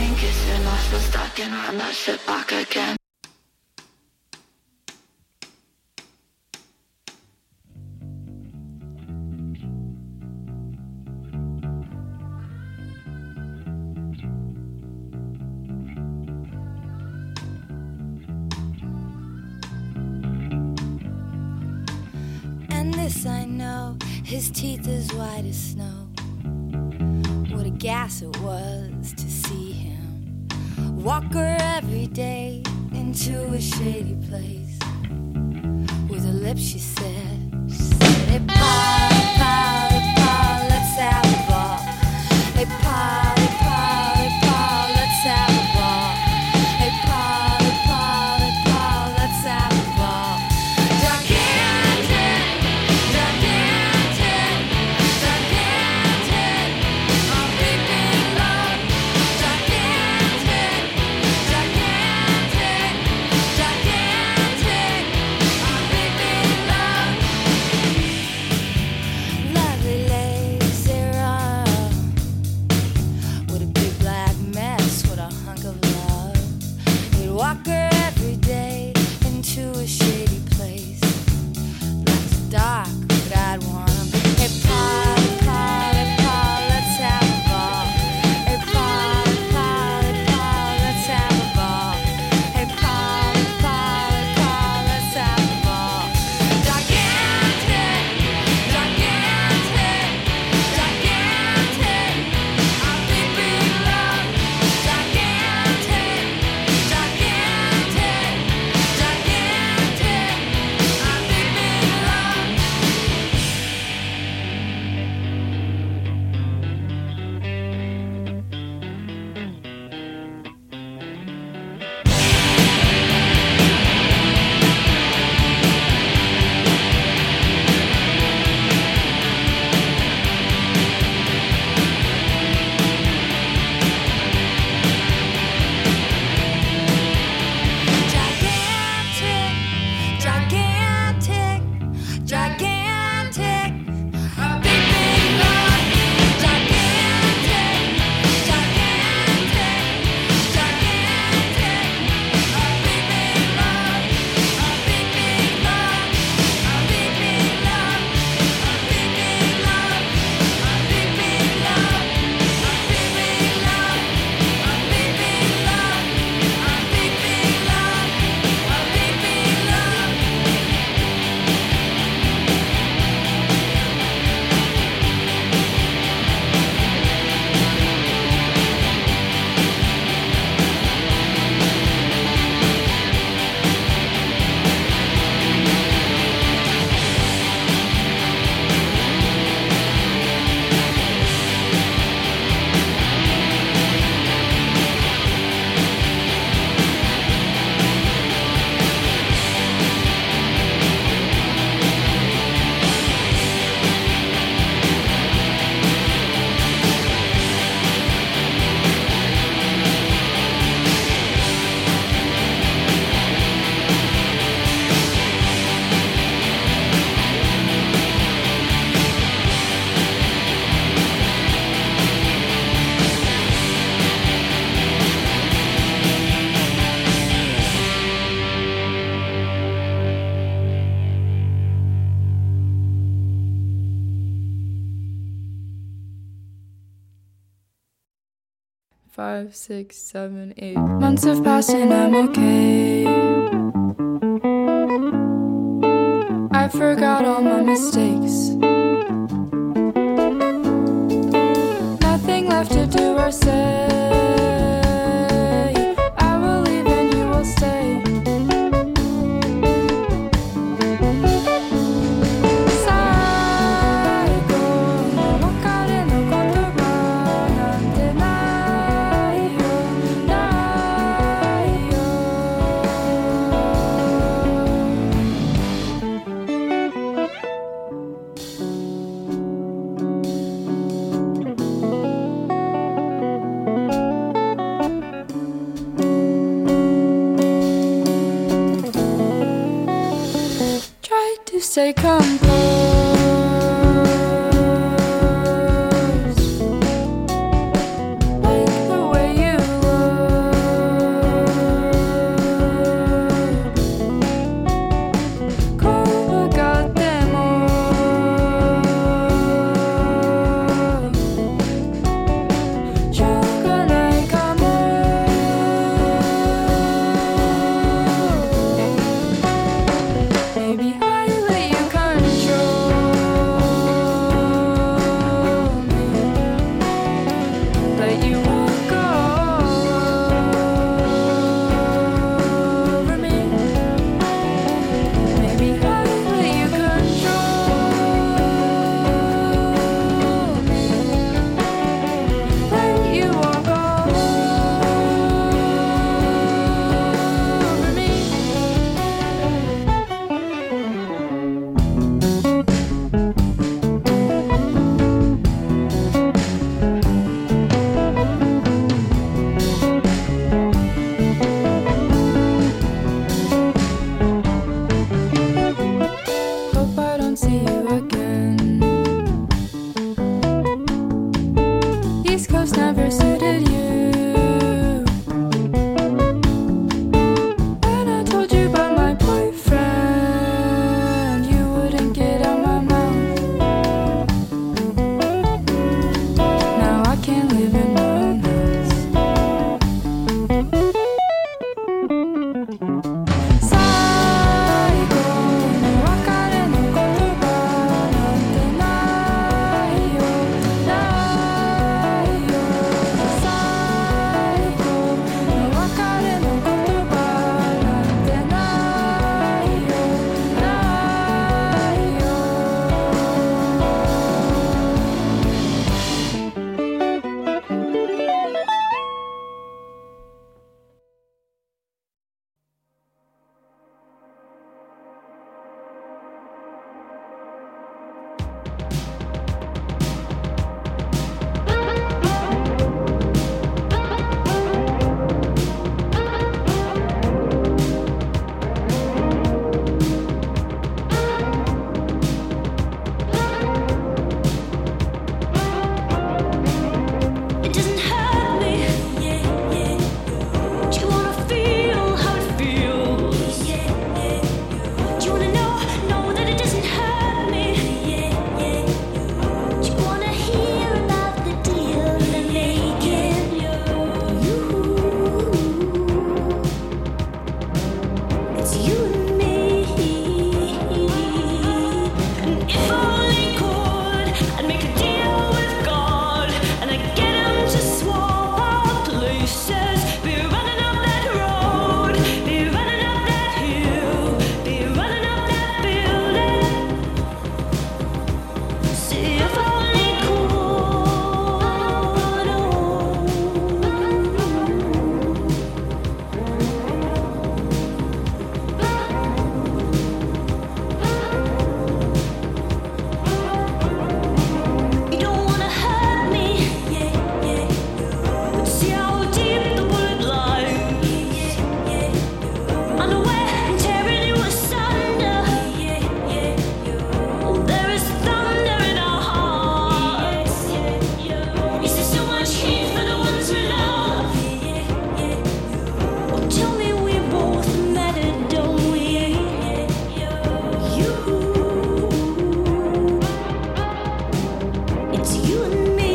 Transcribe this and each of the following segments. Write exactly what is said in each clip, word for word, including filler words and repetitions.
think it's your nostrils stuck and run that shit back again. And this I know, his teeth as white as snow. What a gas it was to see him walk her every day into a shady place. With her lips she said, she said, hey Paul, hey Paul, hey Paul, let's have a ball. Hey Paul, hey Paul, hey Paul, let's have a ball. Hey Paul, hey Paul, hey Paul, let's have a ball. Gigantic, gigantic, gigantic, our big big love. Gigantic, gigantic, gigantic, our big big love. Lovely legs they run with a big black mess, with a hunk of love. He'd walk her every day into a shady place. Lots of dark, but I'd want him. Hey Paul, hey Paul, hey Paul, let's have a ball. Hey Paul, hey Paul, hey Paul, let's have a ball. Hey Paul, hey Paul, hey Paul, let's have a ball. Gigantic, gigantic, gigantic, our big big love. Gigantic, gigantic, gigantic, our big big love. Gigantic, gigantic, gigantic, a big big love. Gigantic, gigantic, gigantic, a big big love. A big big love. A big big love. A big big love. A big big love. A big big love. A big big love. A big big love. A big big love. Five, six, seven, eight months have passed and I'm okay. I forgot all my mistakes. Nothing left to do or say. I will leave and you will stay. Psycho, no wakare no kotoba nante nai yo, nai yo. Stay composed, like the way you let you walk over me. Maybe I let you control me. Let you walk over me. Hope I don't see you again. East Coast never suited you. When I told you about my boyfriend, you wouldn't get out my mouth. Now I can't live in my own house. Psycho, no wakare no kotoba nante nai yo, nai yo. Psycho, no wakare no kotoba nante nai yo, nai yo. It doesn't hurt me. Do you wanna feel how it feels? Do you wanna know, know that it doesn't hurt me? Do you wanna hear about the deal they're making? It's you and me. And if only could, I'd make a deal with God, and I'd get him to swap our places. Be running up that road, be running up that hill, be running up that building. See if only You don't wanna hurt me, but see how deep the bullet lies. Unaware and tearing you asunder. Oh, there is thunder in our hearts. Is there so much heat for the ones we love? Oh, tell me we both matter, don't we? You. It's you and me.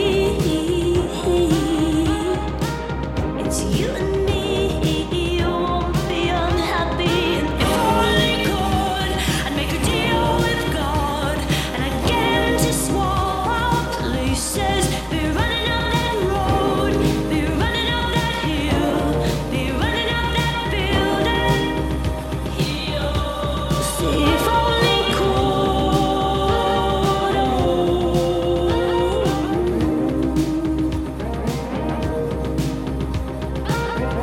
It's you and me. You won't be unhappy. And if only could, I'd make a deal with God, and I'd get him to swap our places. Be running up that road, be running up that hill, be running up that building. See if only could.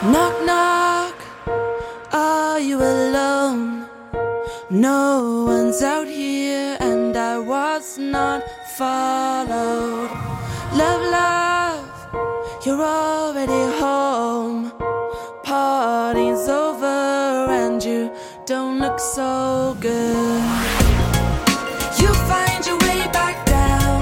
Knock, knock, are you alone? No one's out here and I was not followed. Love, love, you're already home. Party's over and you don't look so good. You find your way back down,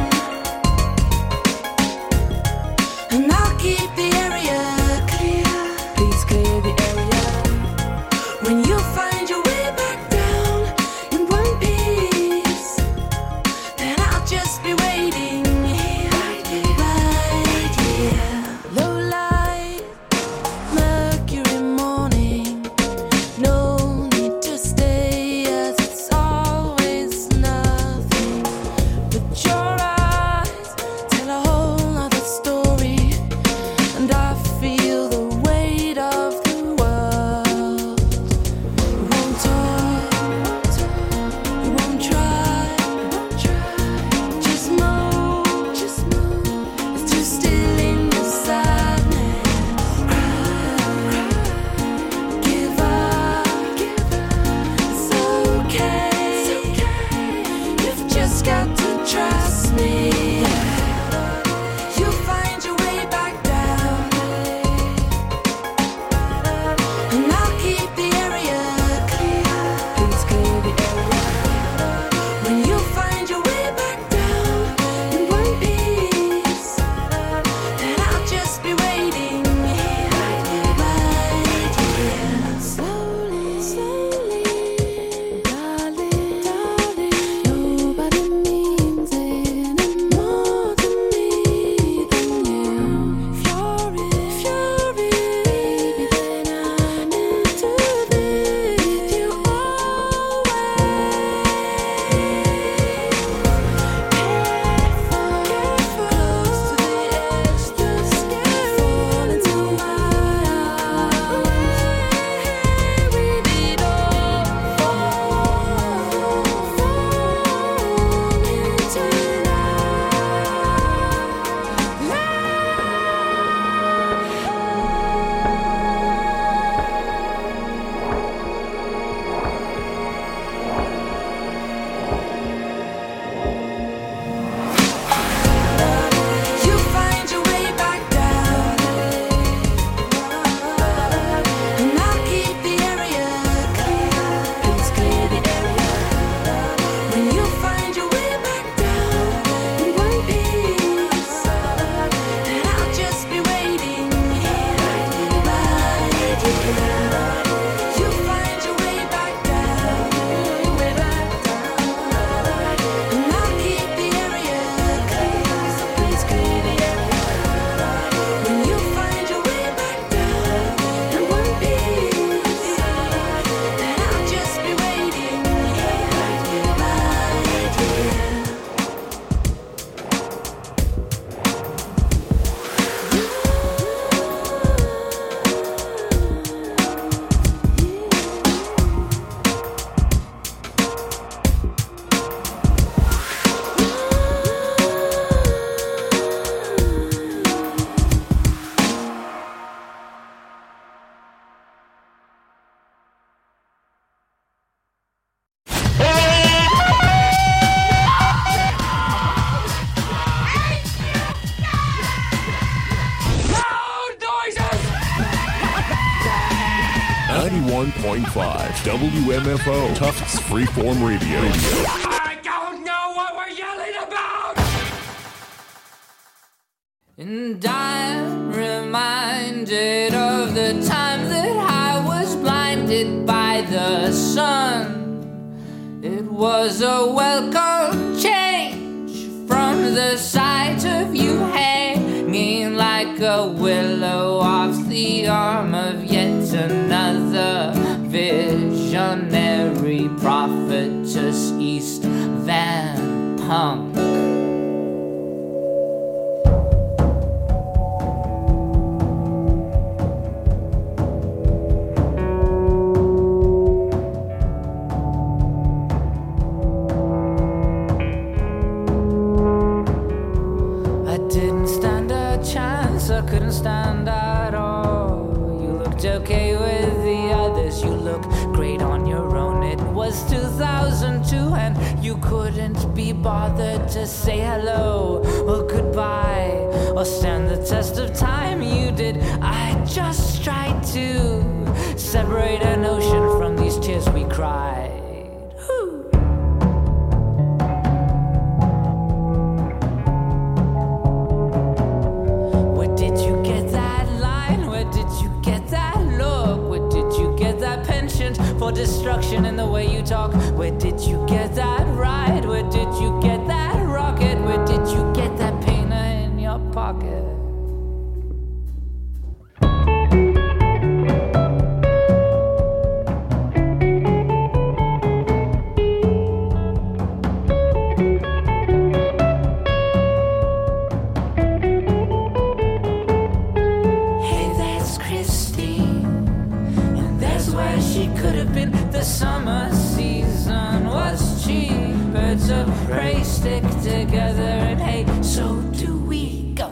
and I'll keep the area clear. Please clear the area. When you find your way back down in one piece, then I'll just be waiting here, right here, right here. Low light, Mercury morning. No need to stay, as it's always nothing. But your eyes tell a whole other story, and I feel the weight of the world. You won't talk, you won't try, just move, just move. It's too still in your sadness. Give up, it's okay. You've just got to trust me. You find your way back down, and I'll keep the area clear. Please clear the area. When you find your way back down in one piece, then I'll just be waiting here, right here. Slowly, slowly, darling, darling. Nobody means any more to me than you. If you're it, if you're it, baby, then I'm into this with you always. Careful, careful, close to the edge, just fall into my arms. With it all, fall, fall into You find your way back down, and I'll keep the area clear. Please clear the area. When you find your way back down in one piece, then I'll just be waiting here, right here. You find your way back down, way back down, and I'll keep the area clear. So please clear the area. When you find your way back down in one piece, then I'll just be waiting here, right here, right here. ninety-one point five W M F O Tufts Freeform Radio. I don't know what we're yelling about! And I'm reminded of the time that I was blinded by the sun. It was a welcome change from the sight of you hanging like a willow off the arm of yet another visionary prophetess, East Van Punk. I didn't stand a chance, I couldn't stand at all. You looked You couldn't be bothered to say hello or goodbye or stand the test of time. You did. I just tried to separate an ocean from these tears we cried. Whew. Where did you get that line? Where did you get that look? Where did you get that penchant for destruction in the way you talk? Where did you get that ride? Where did you get that rocket? Where did you get that painter in your pocket? Hey, that's Christine, and that's where she could have been. The summer season was cheap. Birds of prey stick together, and hey, so do we. Go.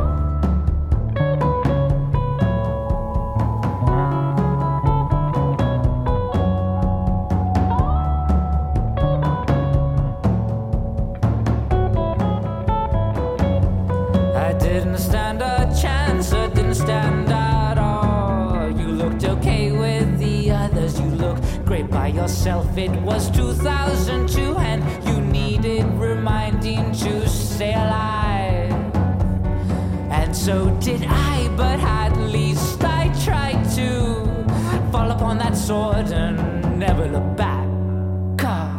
I didn't stand a chance, I didn't stand at all. You looked okay with the others, you looked great by yourself. It was two thousand two and you needed reminding to stay alive. And so did I, but at least I tried to fall upon that sword and never look back. God.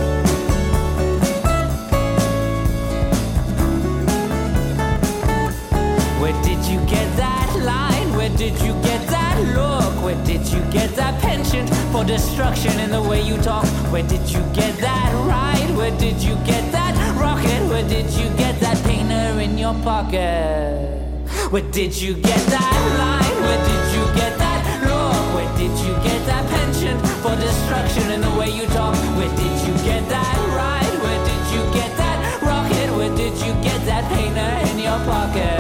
Where did you get that line? Where did you get that look? Where did you get that penchant for destruction in the way you talk? Where did you get that ride? Where did you get that rocket? Where did you get that painter in your pocket? Where did you get that line? Where did you get that look? Where did you get that penchant for destruction in the way you talk? Where did you get that ride? Where did you get that rocket? Where did you get that painter in your pocket?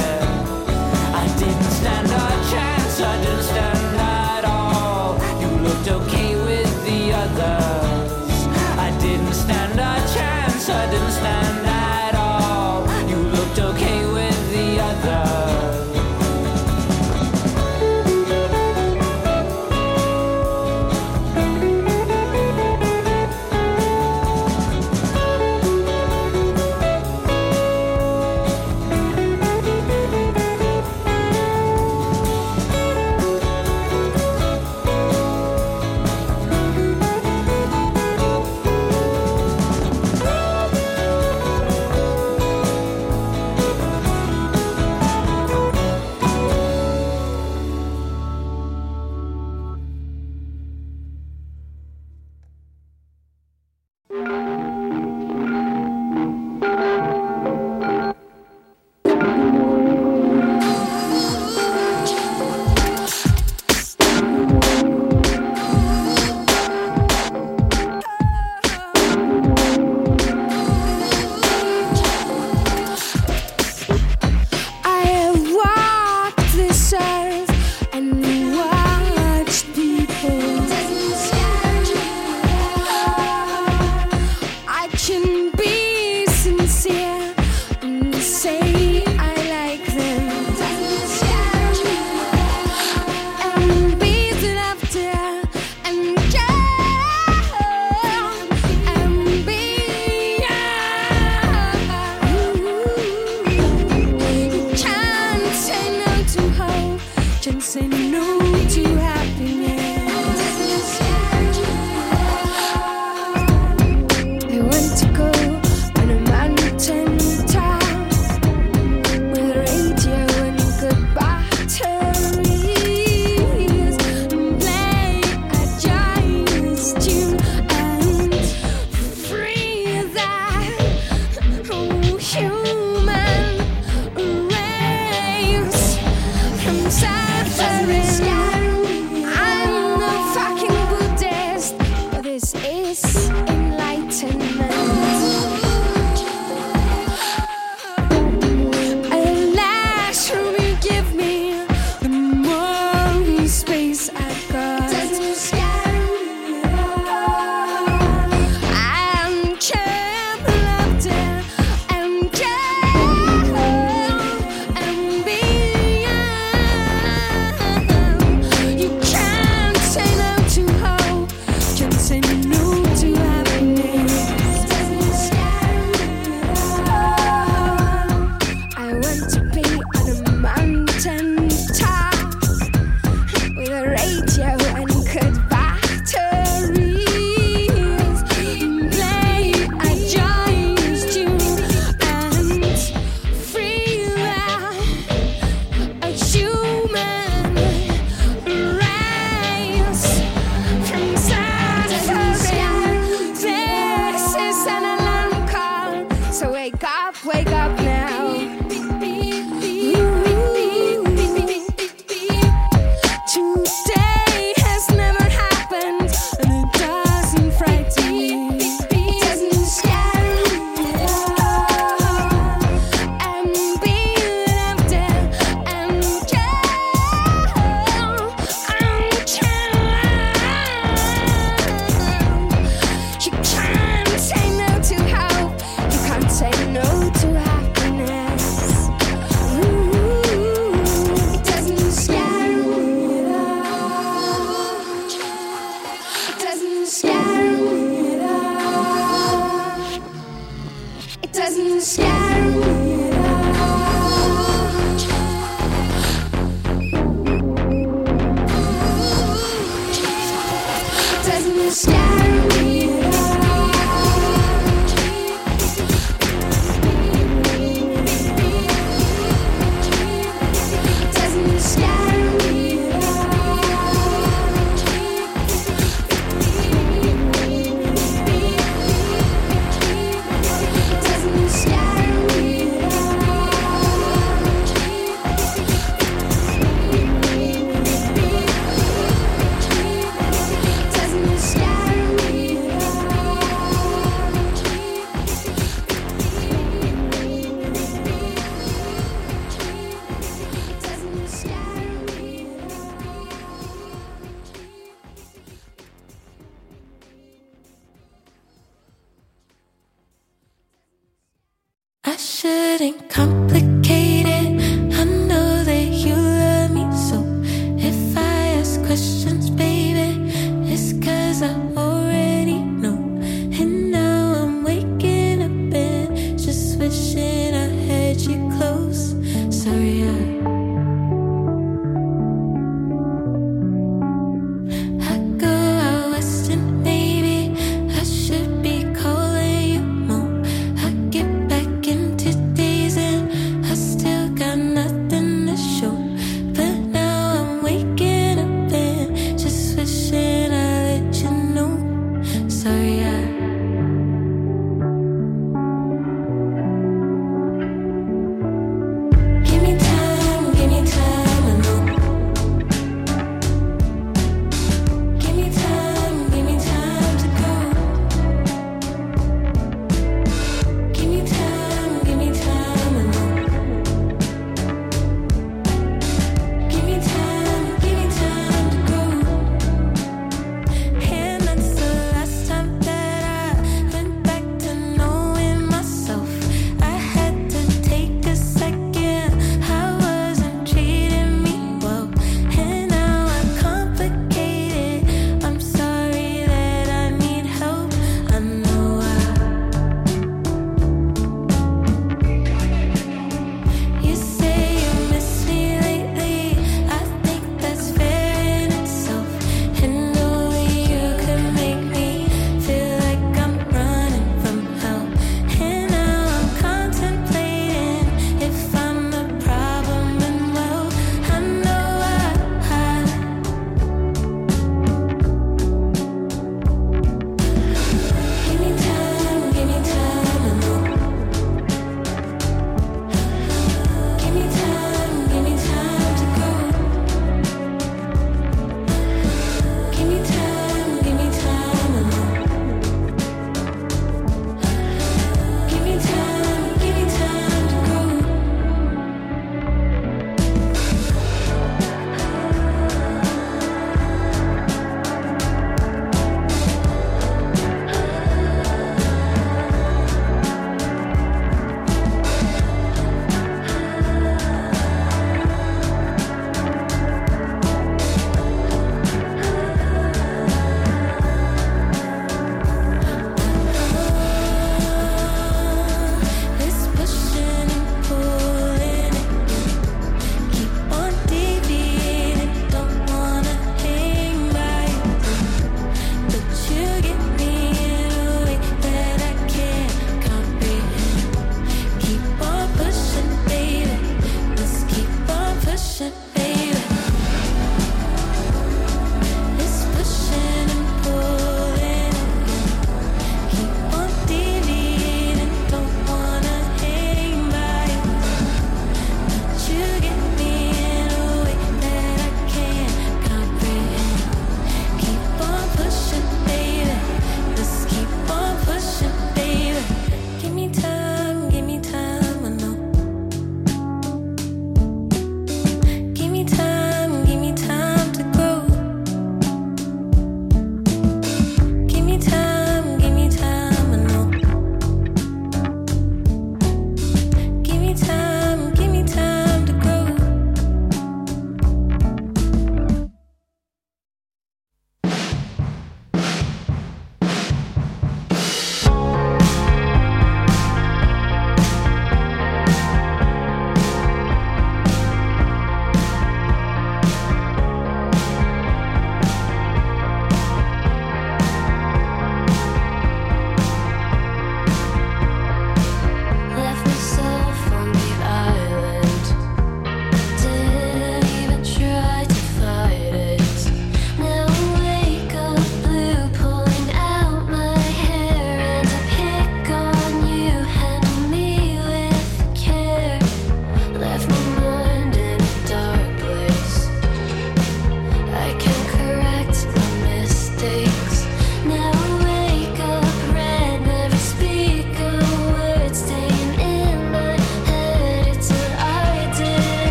I didn't stand a chance, I didn't stand at all. You looked okay with the others. I didn't stand a chance, I didn't stand at all. You looked okay with the others. I want to go So wake up, wake up now. Today has never happened, and it doesn't frighten me. It doesn't scare me at all. I'm being left there, and yeah, I'm trying. You can't say no to hope. You can't say no to happiness. Ooh, it doesn't scare me at all. It doesn't scare me at all. It doesn't scare me at all. It doesn't scare me at all. It doesn't scare me at all. It doesn't scare me at all. It doesn't scare me at I shouldn't complicate it. I know that you love me, so if I ask questions, baby, it's 'cause I already know. And now I'm waking up and just wishing I had you close. Sorry, I I go out west and maybe I should be calling you more. I get back into days and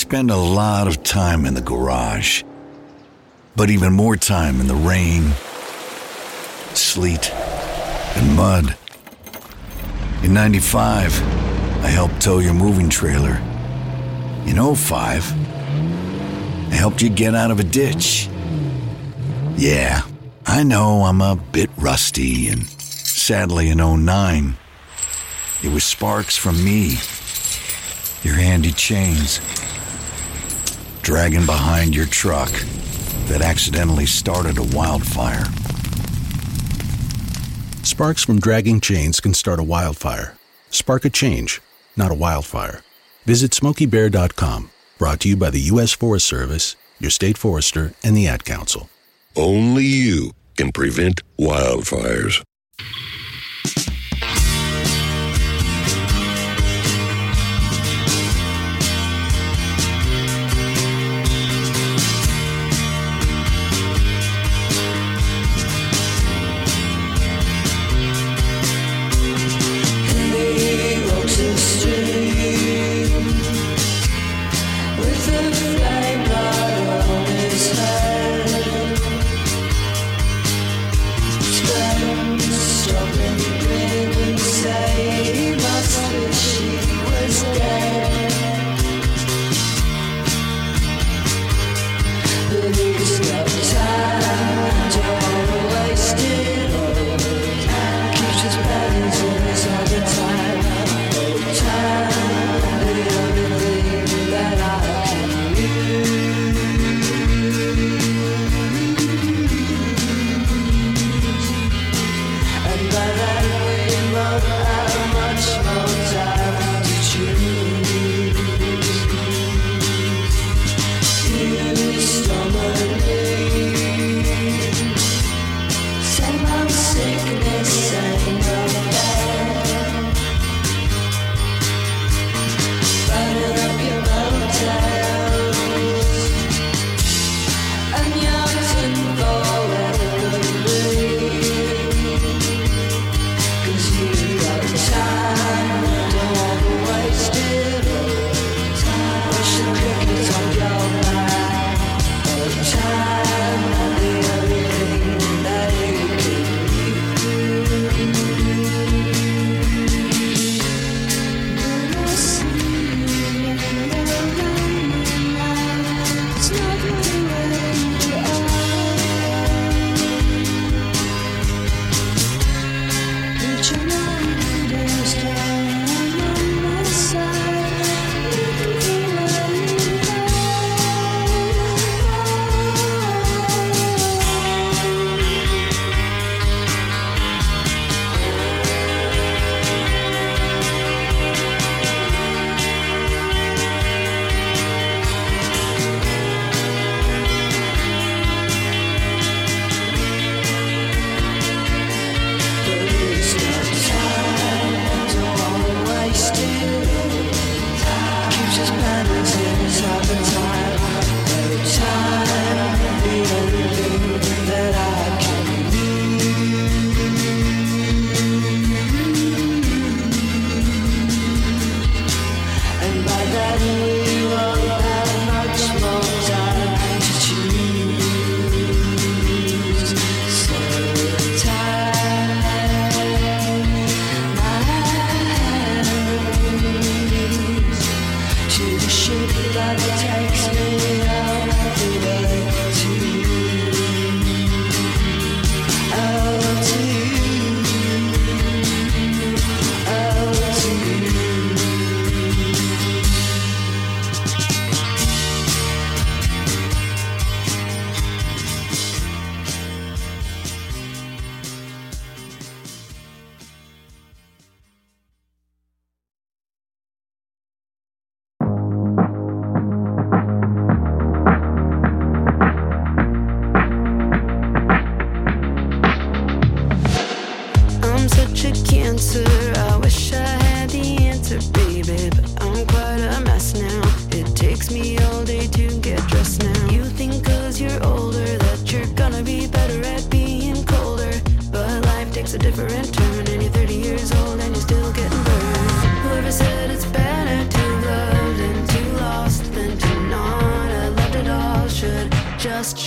spend a lot of time in the garage, but even more time in the rain, sleet, and mud. In ninety-five, I helped tow your moving trailer. In oh five, I helped you get out of a ditch. Yeah, I know I'm a bit rusty, and sadly in oh nine, it was sparks from me, your handy chains, dragging behind your truck that accidentally started a wildfire. Sparks from dragging chains can start a wildfire. Spark a change, not a wildfire. Visit smokey bear dot com. Brought to you by the U S Forest Service, your state forester, and the Ad Council. Only you can prevent wildfires. Spend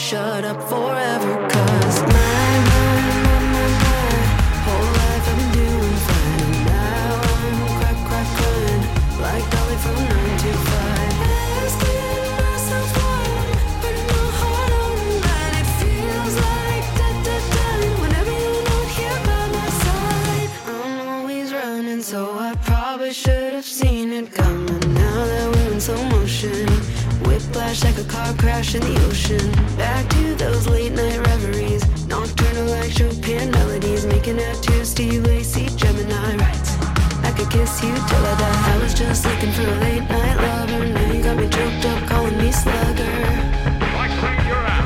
shut up forever. Cause my, my, my, my, my whole life I've been doing fine, and now I'm crack, crack, crying like Dolly from nine to five. Asking myself why I'm putting my heart on the line. It feels like da da da whenever you're not here by my side. I'm always running, so I probably should have seen it coming. Now that we're in slow motion, whiplash like a car crash in the ocean. Back to those late night reveries, nocturnal like Chopin melodies, making out to Steve Lacy, Gemini rights. I could kiss you till I die. I was just looking for a late night lover. Now you got me choked up, calling me slugger. Like when you're out.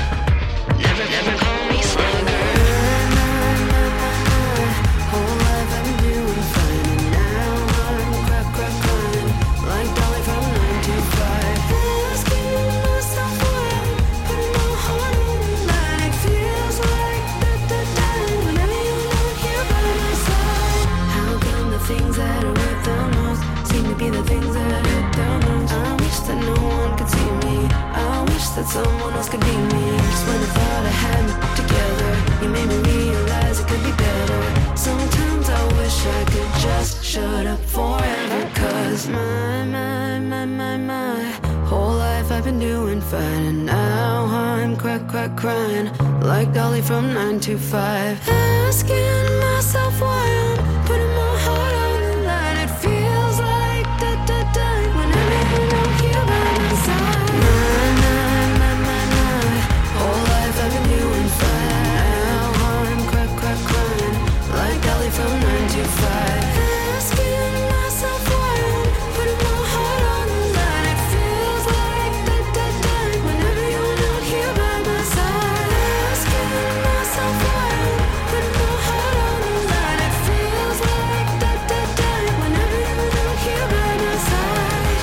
Never, never call me slugger. My, my, my, my whole life I've been doing fine, and now I'm crack, crack, crying like Dolly from nine to five. Asking myself why I'm putting my heart on the line. It feels like da da da whenever you're not here by my side. How come the things that are worth the most seem to be the things that hurt the most? I wish that no one could see me. I wish that someone else could be me. Just when I thought I had it together, you made me realize it could be better. Sometimes I wish I could just shut up forever. Cause my, my, my, my, my whole life I've been doing fine, and now I'm crack, crack, crying like Dolly from nine to five. Asking myself why I'm putting my heart on the line. It feels like da da da whenever you're not here by my side. My, my, my, my, my whole life I've been doing fine. Now I'm crack, crack, crying like Dolly from nine to five. Asking myself why I'm putting my heart on the line. It feels like da da da whenever you're not here by my side. Asking myself why I'm putting my heart on the line. It feels like da da da whenever you're not here by my side.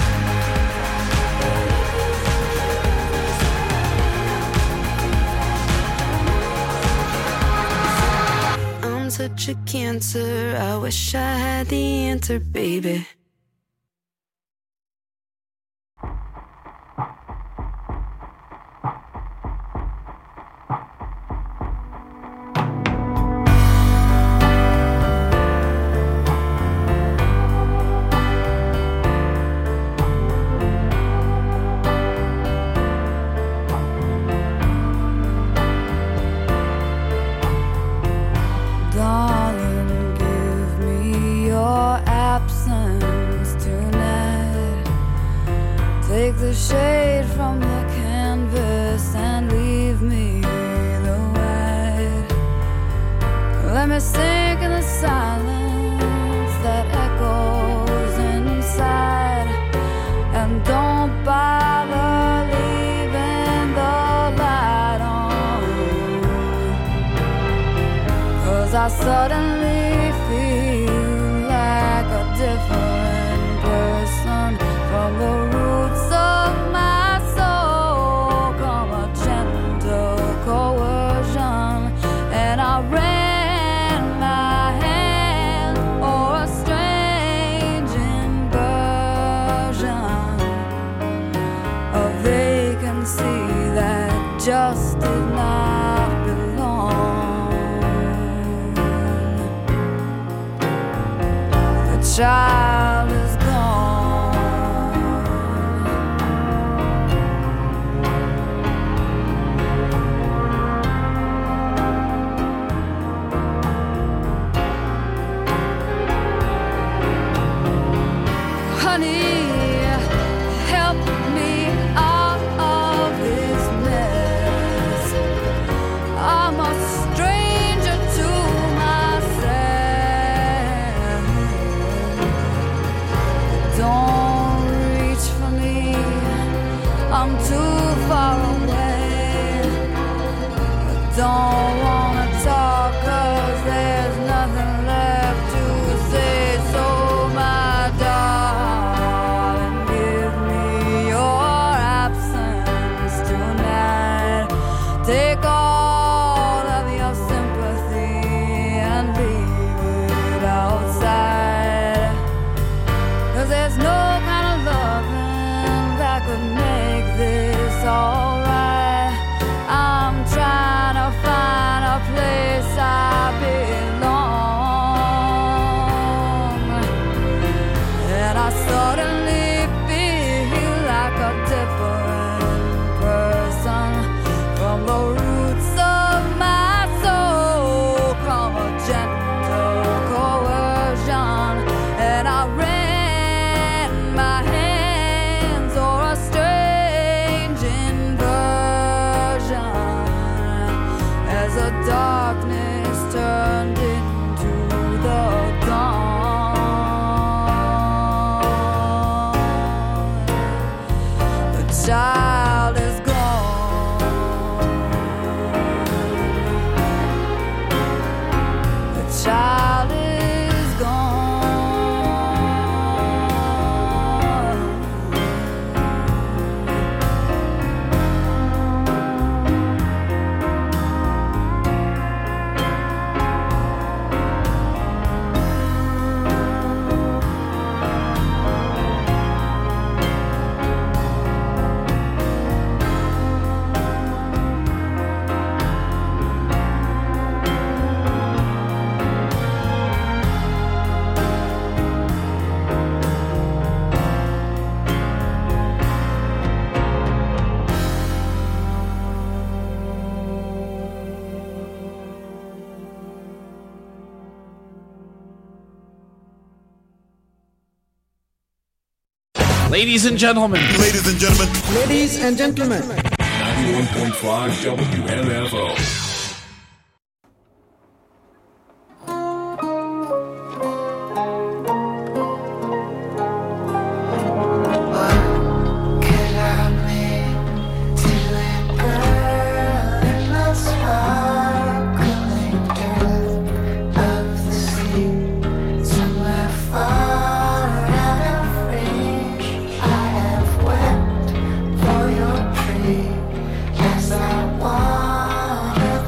I'm such a cancer, I wish I had the answer, baby. Darling, give me your absence tonight. Take the shade from the canvas and leave me the white. Let me sink in the silence that echoes inside, and don't bother leaving the light on. Cause I suddenly feel like a different person. From the roots of my soul come a gentle coercion, and I ran my hand o'er a strange inversion, a vacancy that just did not belong. The child is gone. Honey, help me out of this mess. I'm a stranger to myself. Don't reach for me, I'm too far away. I don't wanna talk, cause there's nothing left to say. So my darling, Ladies and gentlemen. Ladies and gentlemen. Ladies and gentlemen. ninety-one point five W M F O. As I wander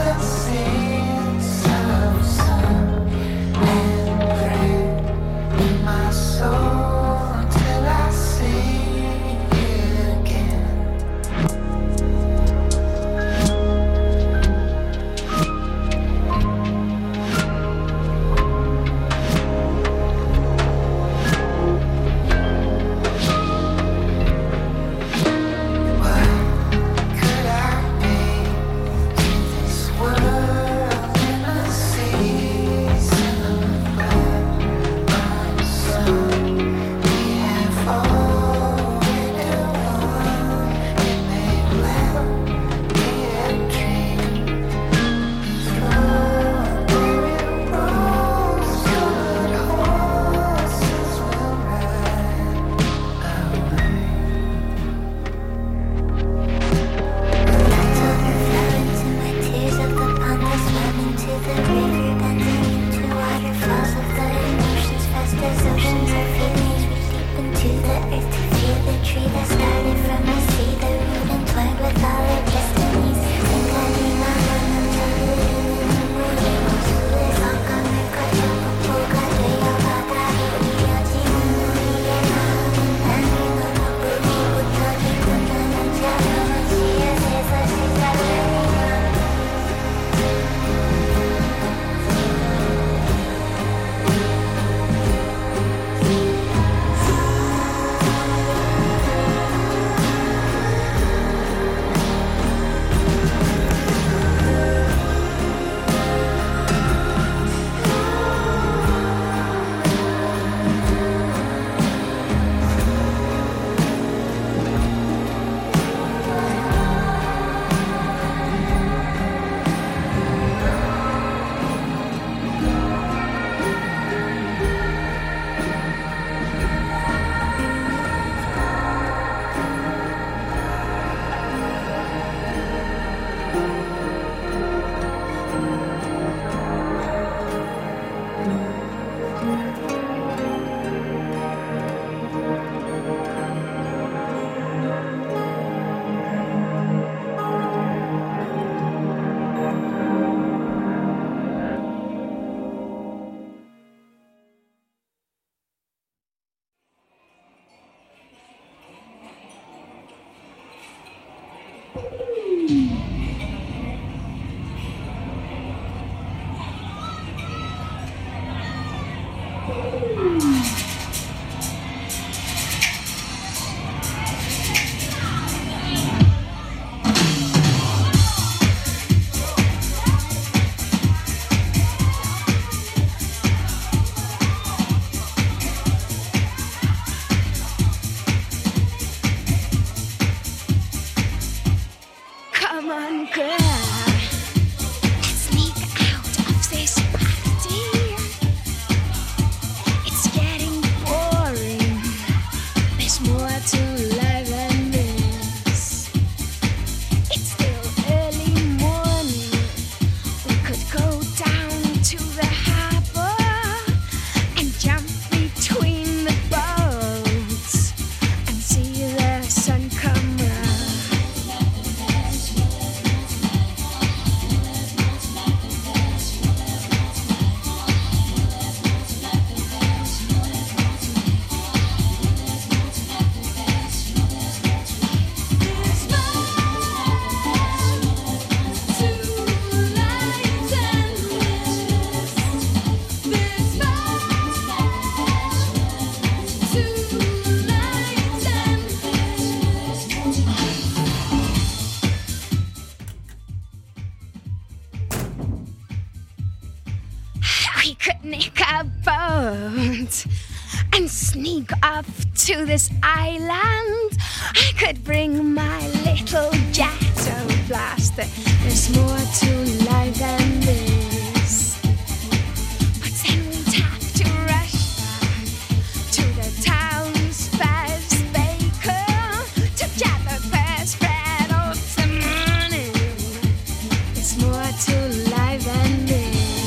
boat and sneak off to this island. I could bring my little ghetto blaster. There's more to life than this. But then we'd have to rush back to the town's first baker to get the first bread of the morning. There's more to life than this.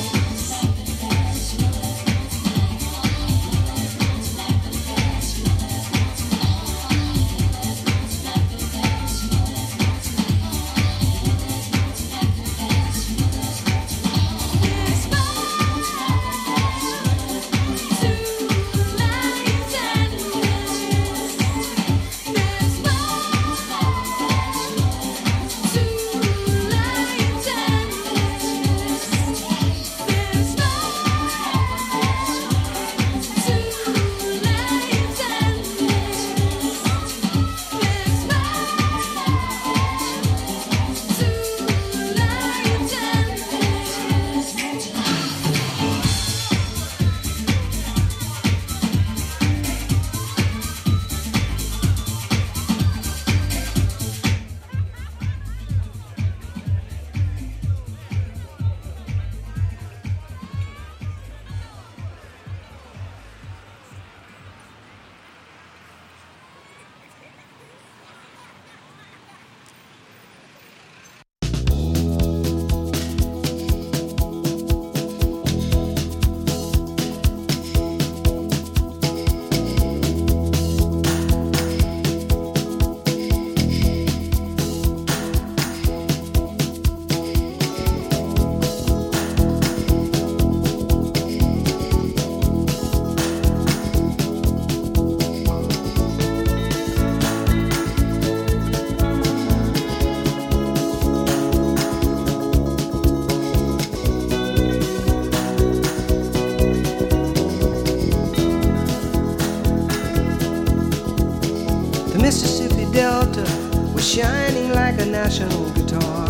Mississippi Delta was shining like a national guitar.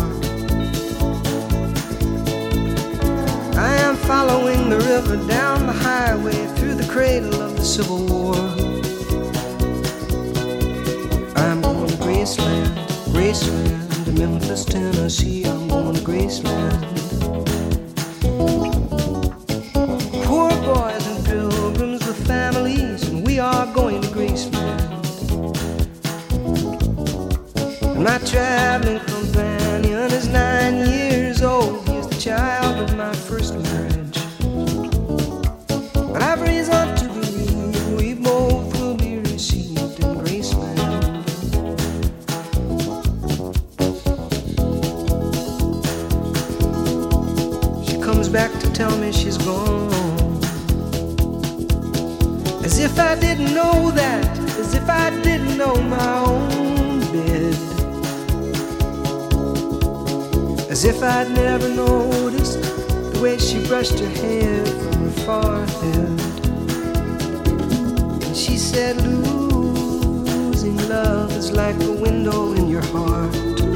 I am following the river down the highway through the cradle of the Civil War. I'm going to Graceland, Graceland, to Memphis, Tennessee. I'm going to Graceland. Poor boys and pilgrims with families, and we are going to Graceland. My traveling companion is nine years old. He is the child of my first marriage. But I've reason to believe we both will be received in Graceland. She comes back to tell me she's gone, as if I didn't know that, as if I didn't know my own bed. As if I'd never noticed the way she brushed her hair from her forehead. And she said, losing love is like a window in your heart.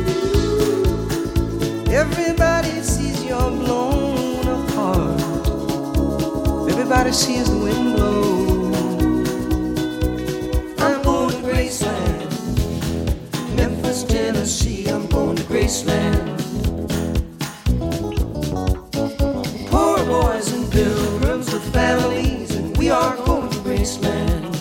Everybody sees you're blown apart. Everybody sees the wind blow. I'm going to Graceland, Memphis, Tennessee. I'm going to Graceland. Boys and pilgrims with families, and we are going to Graceland.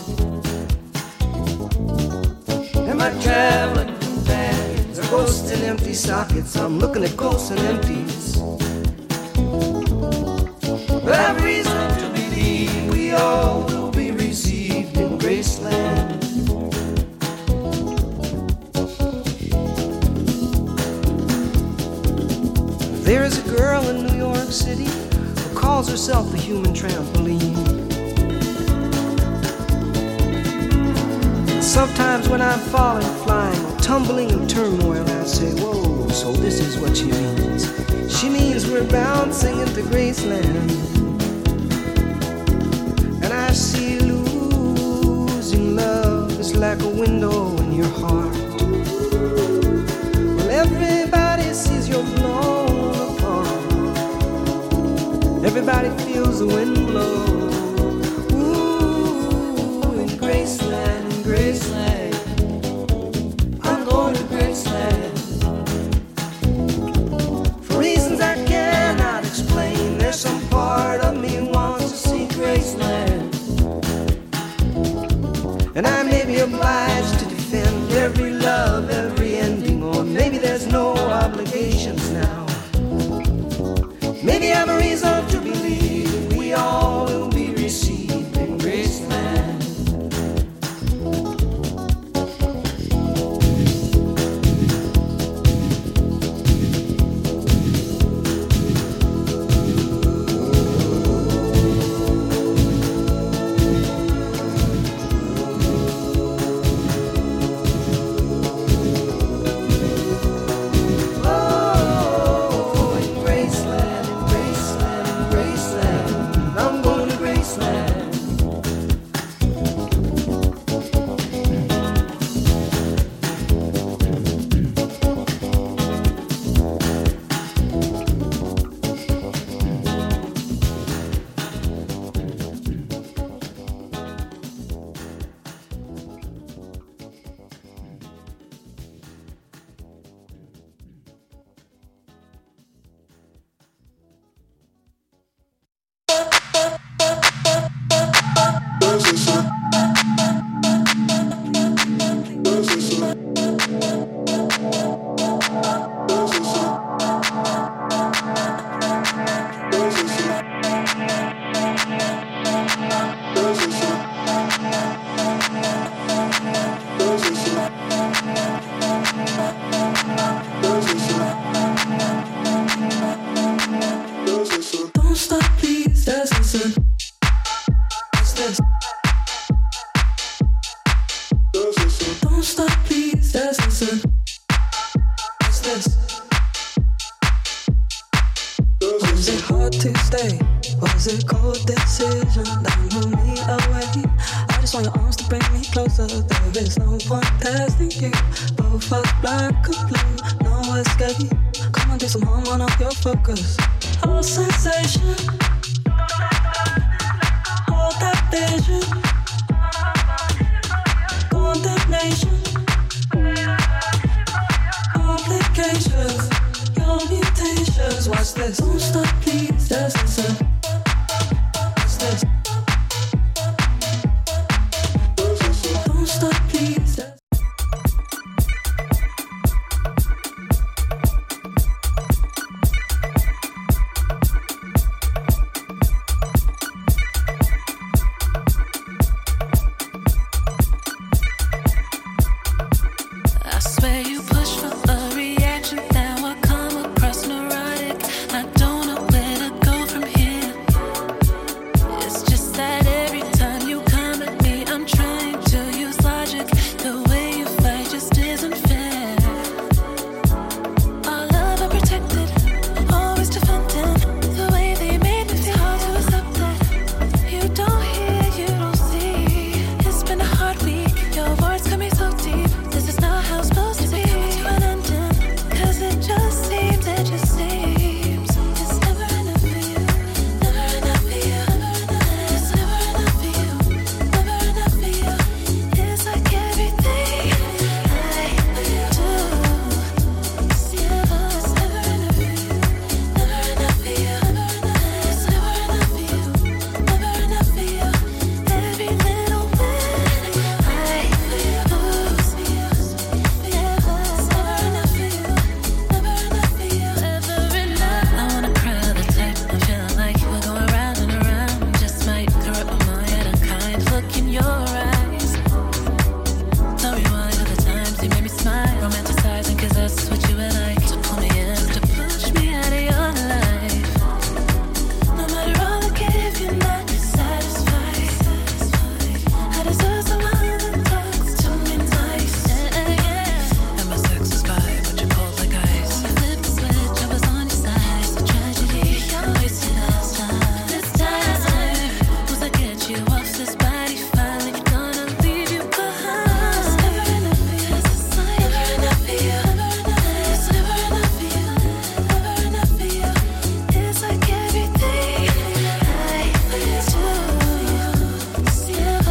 And my traveling companions are ghosts and empty sockets. I'm looking at ghosts and empties. But I've reason to believe we all will be received in Graceland. There is a girl in New York City who calls herself the human trampoline. Sometimes when I'm falling, flying, or tumbling in turmoil, I say, whoa, so this is what she means. She means we're bouncing into Graceland. And I see losing love is like a window in your heart. Well, everybody sees you're blown apart. Everybody feels the wind blow. Ooh. And I may be obliged to defend every love, every ending, or maybe there's no obligations now. Maybe I have a reason to believe we all will be received in Graceland. Focus, all sensation, all that vision, condemnation, obligations, your mutations. Watch this. Don't stop,